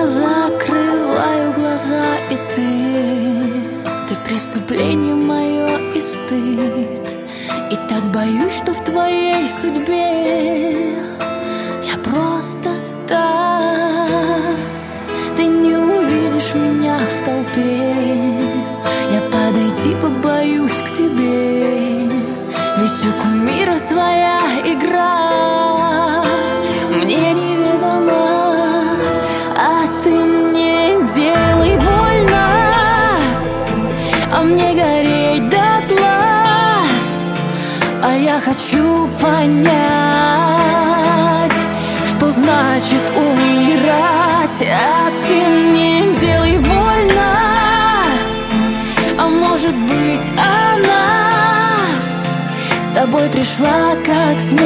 закрываю глаза, и ты преступление мое и стыд. И так боюсь, что в твоей судьбе я просто так. Ты не увидишь меня в толпе, я подойти побоюсь к тебе. Ведь у кумира своя игра, мне неведома, а ты мне делай больно, а мне гореть дотла. А я хочу понять, что значит умирать. А ты мне делай больно, а может быть она с тобой пришла как смерть,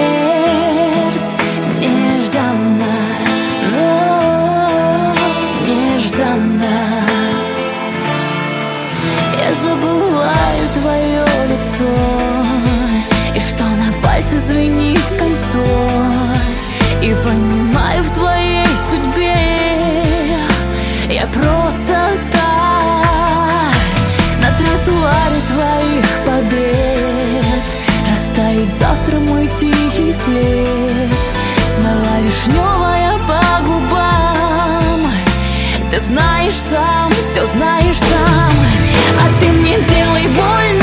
нежданно, но нежданно. Я забываю твое лицо, и что на пальце звенит кольцо, и понимаю, в твоей судьбе я просто так. На тротуаре твоих побед растает завтра мой тихий след. Смола вишневая по губам, ты знаешь сам, все знаешь сам. А ты мне делай больно,